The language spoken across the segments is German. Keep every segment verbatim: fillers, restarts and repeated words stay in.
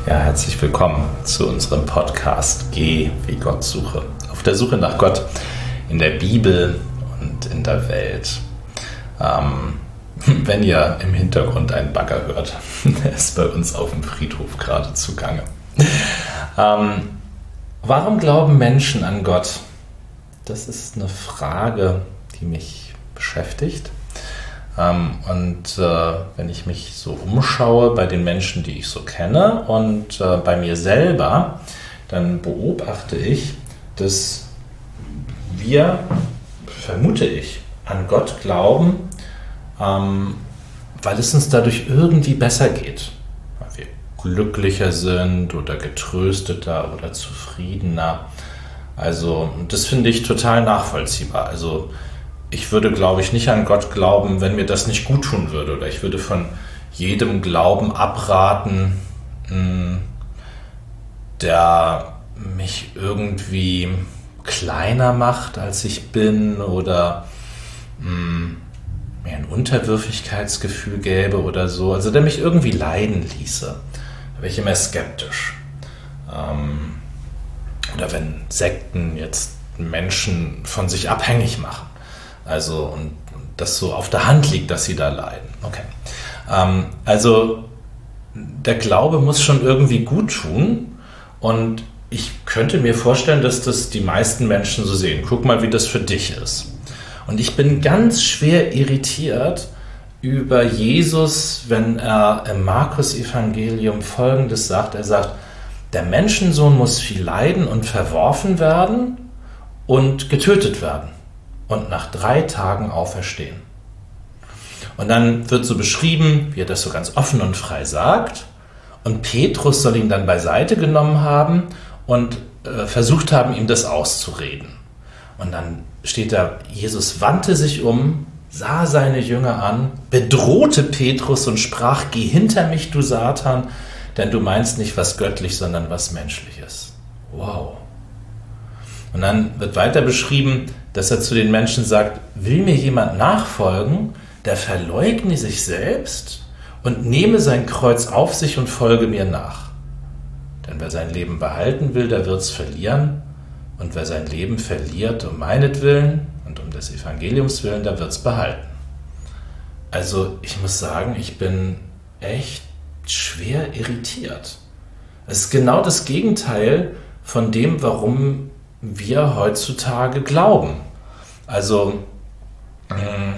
Ja, herzlich willkommen zu unserem Podcast Geh wie Gott suche. Auf der Suche nach Gott in der Bibel und in der Welt. Ähm, wenn ihr im Hintergrund einen Bagger hört, der ist bei uns auf dem Friedhof gerade zugange. Ähm, warum glauben Menschen an Gott? Das ist eine Frage, die mich beschäftigt. Und äh, wenn ich mich so umschaue bei den Menschen, die ich so kenne und äh, bei mir selber, dann beobachte ich, dass wir, vermute ich, an Gott glauben, ähm, weil es uns dadurch irgendwie besser geht. Weil wir glücklicher sind oder getrösteter oder zufriedener. Also das finde ich total nachvollziehbar. Also ich würde, glaube ich, nicht an Gott glauben, wenn mir das nicht gut tun würde. Oder ich würde von jedem Glauben abraten, der mich irgendwie kleiner macht, als ich bin. Oder mh, mir ein Unterwürfigkeitsgefühl gäbe oder so. Also der mich irgendwie leiden ließe. Da wäre ich immer skeptisch. Ähm, oder wenn Sekten jetzt Menschen von sich abhängig machen. Also, und das so auf der Hand liegt, dass sie da leiden. Okay. Ähm, also, der Glaube muss schon irgendwie gut tun. Und ich könnte mir vorstellen, dass das die meisten Menschen so sehen. Guck mal, wie das für dich ist. Und ich bin ganz schwer irritiert über Jesus, wenn er im Markus-Evangelium Folgendes sagt. Er sagt, der Menschensohn muss viel leiden und verworfen werden und getötet werden. Und nach drei Tagen auferstehen. Und dann wird so beschrieben, wie er das so ganz offen und frei sagt. Und Petrus soll ihn dann beiseite genommen haben und äh, versucht haben, ihm das auszureden. Und dann steht da, Jesus wandte sich um, sah seine Jünger an, bedrohte Petrus und sprach, geh hinter mich, du Satan, denn du meinst nicht was göttlich, sondern was menschliches. Wow. Und dann wird weiter beschrieben, dass er zu den Menschen sagt, will mir jemand nachfolgen, der verleugne sich selbst und nehme sein Kreuz auf sich und folge mir nach. Denn wer sein Leben behalten will, der wird es verlieren. Und wer sein Leben verliert um meinetwillen und um des Evangeliums willen, der wird es behalten. Also ich muss sagen, ich bin echt schwer irritiert. Es ist genau das Gegenteil von dem, warum wir heutzutage glauben. Also, äh,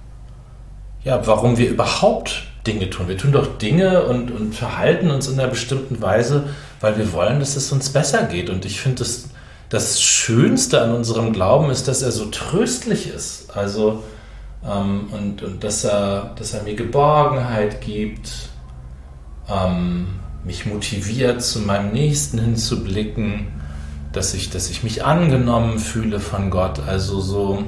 ja, warum wir überhaupt Dinge tun. Wir tun doch Dinge und, und verhalten uns in einer bestimmten Weise, weil wir wollen, dass es uns besser geht. Und ich finde, das, das Schönste an unserem Glauben ist, dass er so tröstlich ist. Also, ähm, und, und dass er, dass er mir Geborgenheit gibt, ähm, mich motiviert, zu meinem Nächsten hinzublicken, dass ich, dass ich mich angenommen fühle von Gott. Also so,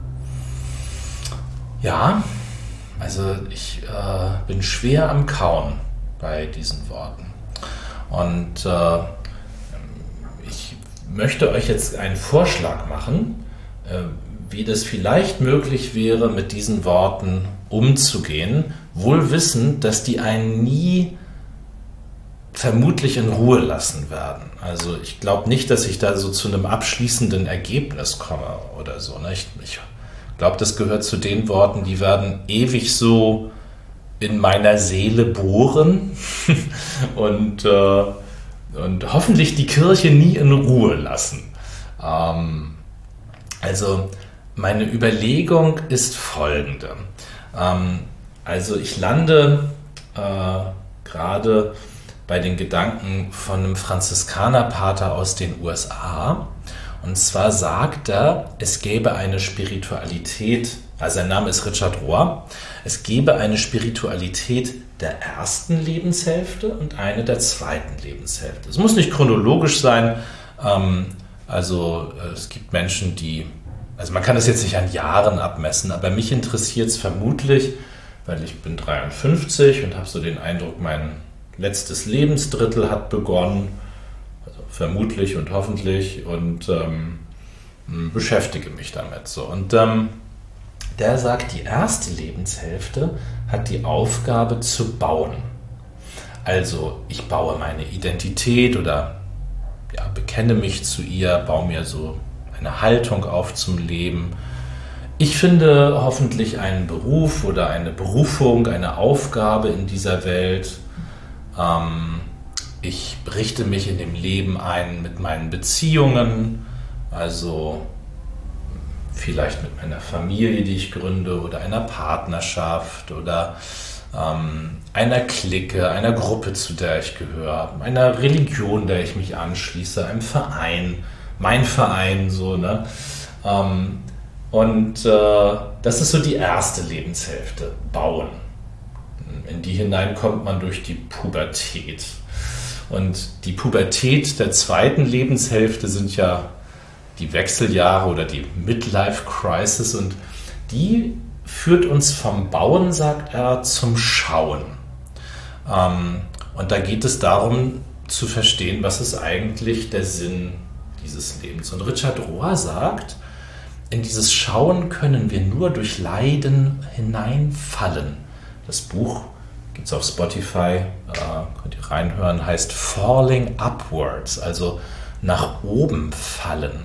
ja, also ich äh, bin schwer am Kauen bei diesen Worten. Und äh, ich möchte euch jetzt einen Vorschlag machen, äh, wie das vielleicht möglich wäre, mit diesen Worten umzugehen, wohl wissend, dass die einen nie vermutlich in Ruhe lassen werden. Also ich glaube nicht, dass ich da so zu einem abschließenden Ergebnis komme oder so. Ne? Ich, ich glaube, das gehört zu den Worten, die werden ewig so in meiner Seele bohren und, äh, und hoffentlich die Kirche nie in Ruhe lassen. Ähm, also meine Überlegung ist folgende. Ähm, also ich lande äh, gerade bei den Gedanken von einem Franziskanerpater aus den U S A. Und zwar sagt er, es gäbe eine Spiritualität, also sein Name ist Richard Rohr, es gäbe eine Spiritualität der ersten Lebenshälfte und eine der zweiten Lebenshälfte. Es muss nicht chronologisch sein, ähm, also es gibt Menschen, die, also man kann das jetzt nicht an Jahren abmessen, aber mich interessiert es vermutlich, weil ich bin dreiundfünfzig und habe so den Eindruck, mein letztes Lebensdrittel hat begonnen, also vermutlich und hoffentlich, und ähm, beschäftige mich damit so. Und ähm, der sagt, die erste Lebenshälfte hat die Aufgabe zu bauen. Also ich baue meine Identität oder ja, bekenne mich zu ihr, baue mir so eine Haltung auf zum Leben. Ich finde hoffentlich einen Beruf oder eine Berufung, eine Aufgabe in dieser Welt. Ähm, ich richte mich in dem Leben ein mit meinen Beziehungen, also vielleicht mit meiner Familie, die ich gründe, oder einer Partnerschaft oder ähm, einer Clique, einer Gruppe, zu der ich gehöre, einer Religion, der ich mich anschließe, einem Verein, mein Verein, so, ne? Ähm, und äh, das ist so die erste Lebenshälfte, Bauen. In die hinein kommt man durch die Pubertät. Und die Pubertät der zweiten Lebenshälfte sind ja die Wechseljahre oder die Midlife Crisis, und die führt uns vom Bauen, sagt er, zum Schauen. Ähm, und da geht es darum zu verstehen, was ist eigentlich der Sinn dieses Lebens. Und Richard Rohr sagt, in dieses Schauen können wir nur durch Leiden hineinfallen. Das Buch gibt es auf Spotify, äh, könnt ihr reinhören, heißt Falling Upwards, also nach oben fallen.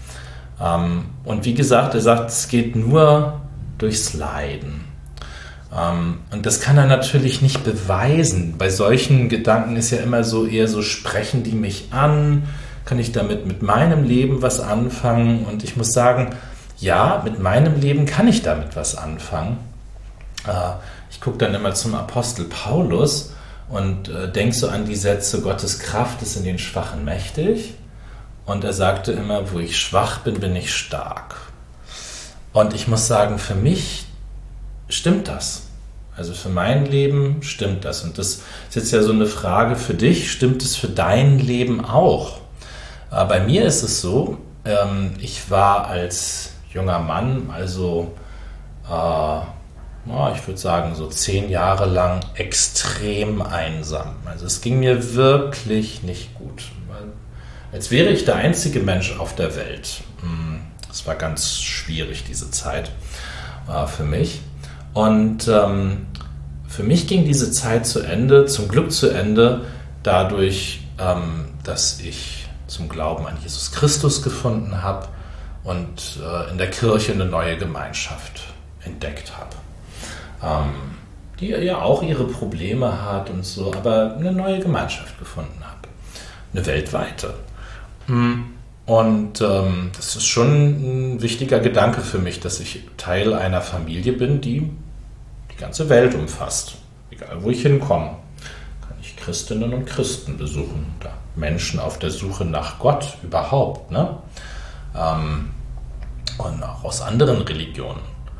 Ähm, und wie gesagt, er sagt, es geht nur durchs Leiden. Ähm, und das kann er natürlich nicht beweisen. Bei solchen Gedanken ist ja immer so eher so, sprechen die mich an? Kann ich damit mit meinem Leben was anfangen? Und ich muss sagen, ja, mit meinem Leben kann ich damit was anfangen. Äh, ich gucke dann immer zum Apostel Paulus und äh, denke so an die Sätze, Gottes Kraft ist in den Schwachen mächtig. Und er sagte immer, wo ich schwach bin, bin ich stark. Und ich muss sagen, für mich stimmt das. Also für mein Leben stimmt das. Und das ist jetzt ja so eine Frage für dich, stimmt es für dein Leben auch? Äh, bei mir ist es so, ähm, ich war als junger Mann, also äh, ja, ich würde sagen so zehn Jahre lang extrem einsam. Also es ging mir wirklich nicht gut. Als wäre ich der einzige Mensch auf der Welt. Es war ganz schwierig, diese Zeit äh, für mich. Und ähm, für mich ging diese Zeit zu Ende, zum Glück zu Ende, dadurch, ähm, dass ich zum Glauben an Jesus Christus gefunden habe und äh, in der Kirche eine neue Gemeinschaft entdeckt habe. Ähm, die ja auch ihre Probleme hat und so, aber eine neue Gemeinschaft gefunden habe. Eine weltweite. Und ähm, das ist schon ein wichtiger Gedanke für mich, dass ich Teil einer Familie bin, die die ganze Welt umfasst. Egal, wo ich hinkomme, kann ich Christinnen und Christen besuchen. Oder Menschen auf der Suche nach Gott überhaupt. Ne? Ähm, und auch aus anderen Religionen.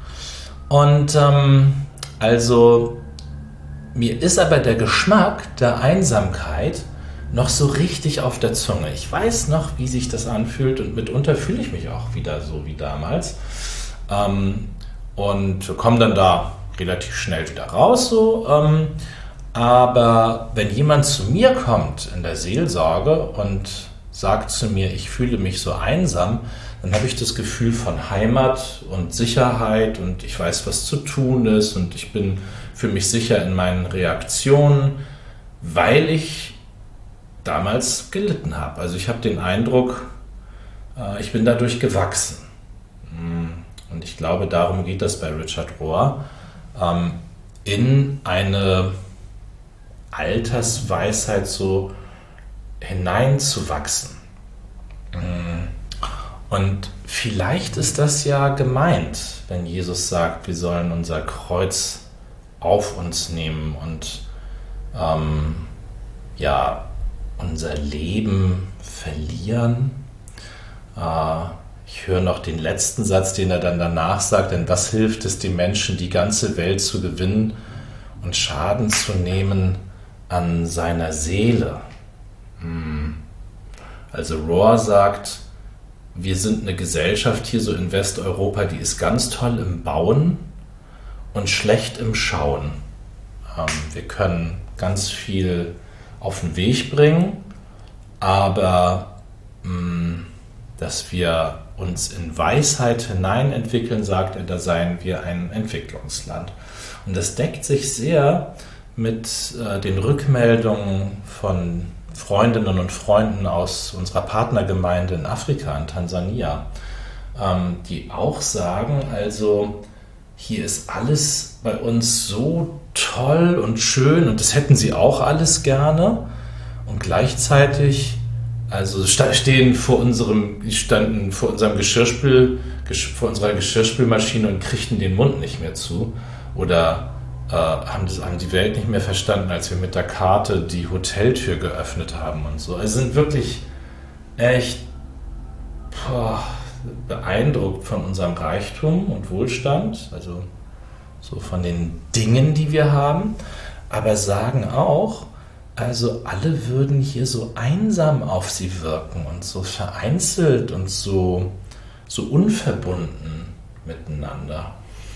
Und ähm, also mir ist aber der Geschmack der Einsamkeit noch so richtig auf der Zunge. Ich weiß noch, wie sich das anfühlt, und mitunter fühle ich mich auch wieder so wie damals. Ähm, und komme dann da relativ schnell wieder raus. So. Ähm, aber wenn jemand zu mir kommt in der Seelsorge und sagt zu mir, ich fühle mich so einsam, dann habe ich das Gefühl von Heimat und Sicherheit und ich weiß, was zu tun ist und ich bin für mich sicher in meinen Reaktionen, weil ich damals gelitten habe. Also ich habe den Eindruck, äh, ich bin dadurch gewachsen. Und ich glaube, darum geht das bei Richard Rohr, ähm, in eine Altersweisheit so hineinzuwachsen. Und vielleicht ist das ja gemeint, wenn Jesus sagt, wir sollen unser Kreuz auf uns nehmen und ähm, ja, unser Leben verlieren. Äh, ich höre noch den letzten Satz, den er dann danach sagt, denn was hilft es den Menschen, die ganze Welt zu gewinnen und Schaden zu nehmen an seiner Seele? Hm. Also Rohr sagt, wir sind eine Gesellschaft hier so in Westeuropa, die ist ganz toll im Bauen und schlecht im Schauen. Ähm, wir können ganz viel auf den Weg bringen, aber mh, dass wir uns in Weisheit hineinentwickeln, sagt er, da seien wir ein Entwicklungsland. Und das deckt sich sehr mit äh, den Rückmeldungen von Freundinnen und Freunden aus unserer Partnergemeinde in Afrika, in Tansania, ähm, die auch sagen, also hier ist alles bei uns so toll und schön und das hätten sie auch alles gerne und gleichzeitig also stehen vor unserem, die standen vor unserem Geschirrspül, vor unserer Geschirrspülmaschine und kriegten den Mund nicht mehr zu oder äh, haben, das, haben die Welt nicht mehr verstanden, als wir mit der Karte die Hoteltür geöffnet haben und so. Also sind wirklich echt boah, beeindruckt von unserem Reichtum und Wohlstand, also so von den Dingen, die wir haben, aber sagen auch, also alle würden hier so einsam auf sie wirken und so vereinzelt und so, so unverbunden miteinander.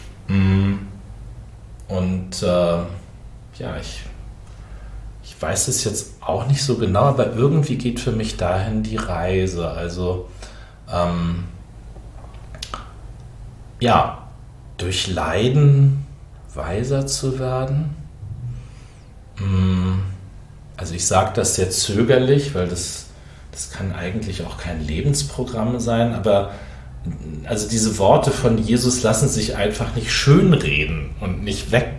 Und äh, ja, ich, ich weiß es jetzt auch nicht so genau, aber irgendwie geht für mich dahin die Reise. Also ähm, ja, durch Leiden weiser zu werden. Mh, Also ich sage das sehr zögerlich, weil das, das kann eigentlich auch kein Lebensprogramm sein, aber also diese Worte von Jesus lassen sich einfach nicht schönreden und nicht weg,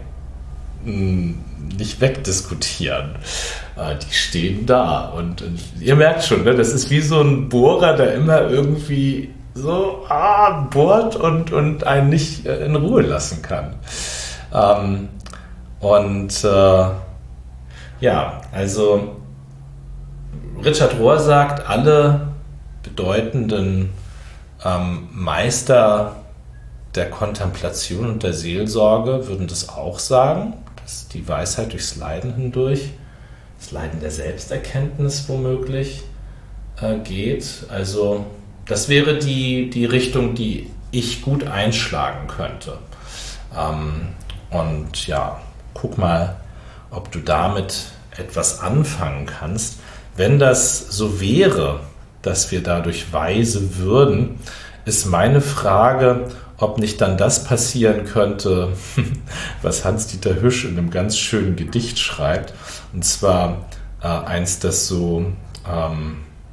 nicht wegdiskutieren. Die stehen da und, und ihr merkt schon, ne, das ist wie so ein Bohrer, der immer irgendwie so ah, bohrt und, und einen nicht in Ruhe lassen kann. Ähm, und äh, Ja, also Richard Rohr sagt, alle bedeutenden ähm, Meister der Kontemplation und der Seelsorge würden das auch sagen, dass die Weisheit durchs Leiden hindurch, das Leiden der Selbsterkenntnis womöglich äh, geht. Also das wäre die, die Richtung, die ich gut einschlagen könnte. Ähm, und ja, guck mal, ob du damit etwas anfangen kannst. Wenn das so wäre, dass wir dadurch weise würden, ist meine Frage, ob nicht dann das passieren könnte, was Hans-Dieter Hüsch in einem ganz schönen Gedicht schreibt. Und zwar äh, eins, das so ähm,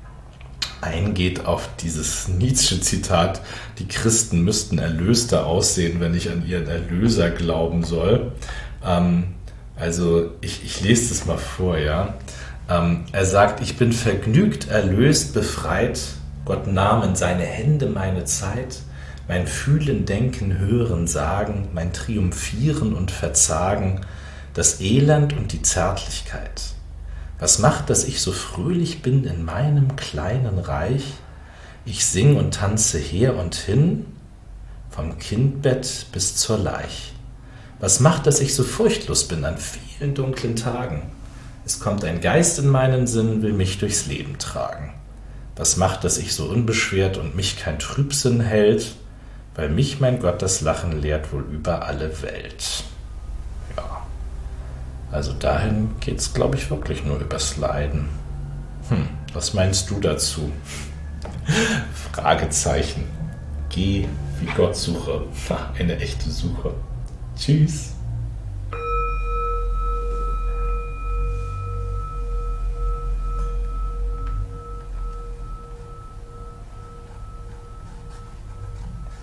eingeht auf dieses Nietzsche-Zitat, die Christen müssten erlöster aussehen, wenn ich an ihren Erlöser glauben soll. Ähm, Also ich, ich lese das mal vor, ja. Ähm, er sagt, ich bin vergnügt, erlöst, befreit. Gott nahm in seine Hände meine Zeit, mein Fühlen, Denken, Hören, Sagen, mein Triumphieren und Verzagen, das Elend und die Zärtlichkeit. Was macht, dass ich so fröhlich bin in meinem kleinen Reich? Ich sing und tanze her und hin, vom Kindbett bis zur Leich. Was macht, dass ich so furchtlos bin an vielen dunklen Tagen? Es kommt ein Geist in meinen Sinn, will mich durchs Leben tragen. Was macht, dass ich so unbeschwert und mich kein Trübsinn hält? Weil mich mein Gott das Lachen lehrt wohl über alle Welt. Ja, also dahin geht's, glaube ich, wirklich nur übers Leiden. Hm, was meinst du dazu? Fragezeichen. Geh wie Gott suche. Eine echte Suche. Tschüss.